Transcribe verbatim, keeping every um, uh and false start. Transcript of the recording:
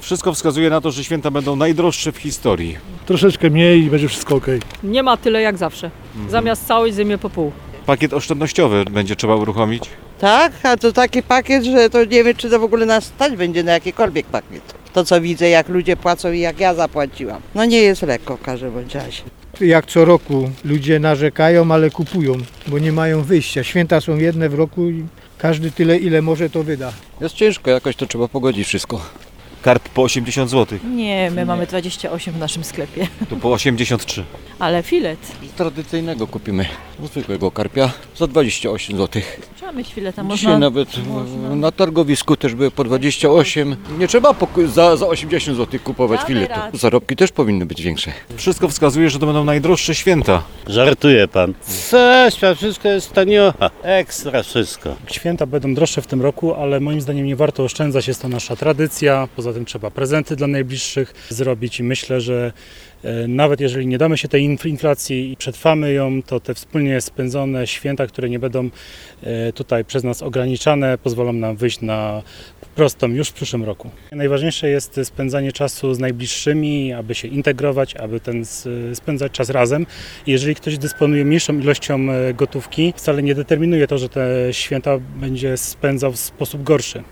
Wszystko wskazuje na to, że święta będą najdroższe w historii. Troszeczkę mniej i będzie wszystko ok. Nie ma tyle jak zawsze. Zamiast całość zjmie po pół. Pakiet oszczędnościowy będzie trzeba uruchomić. Tak, a to taki pakiet, że to nie wiem, czy to w ogóle nas stać będzie na jakikolwiek pakiet. To co widzę, jak ludzie płacą i jak ja zapłaciłam. No nie jest lekko w każdym bądź razie. Jak co roku ludzie narzekają, ale kupują, bo nie mają wyjścia. Święta są jedne w roku i każdy tyle, ile może, to wyda. Jest ciężko, jakoś to trzeba pogodzić wszystko. Karp po osiemdziesiąt złotych, Nie, my mamy dwadzieścia osiem w naszym sklepie, tu po osiemdziesiąt trzy. ale filet. Z tradycyjnego kupimy, zwykłego karpia za dwadzieścia osiem złotych. Trzeba mieć filet, a Dzisiaj można... nawet można. na targowisku też były po dwadzieścia osiem. Nie trzeba poku- za, za osiemdziesiąt złotych kupować Damy filetu. radę. Zarobki też powinny być większe. Wszystko wskazuje, że to będą najdroższe święta. Żartuje pan. Coś, pan, wszystko jest taniocha. Ekstra wszystko. Święta będą droższe w tym roku, ale moim zdaniem nie warto oszczędzać, jest to nasza tradycja. Poza tym trzeba prezenty dla najbliższych zrobić i myślę, że e, nawet jeżeli nie damy się tej inf- inflacji i przetrwamy ją, to te wspólnie spędzone święta, które nie będą e, tutaj przez nas ograniczane, pozwolą nam wyjść na prostą już w przyszłym roku. Najważniejsze jest spędzanie czasu z najbliższymi, aby się integrować, aby ten s- spędzać czas razem. Jeżeli ktoś dysponuje mniejszą ilością e, gotówki, wcale nie determinuje to, że te święta będzie spędzał w sposób gorszy.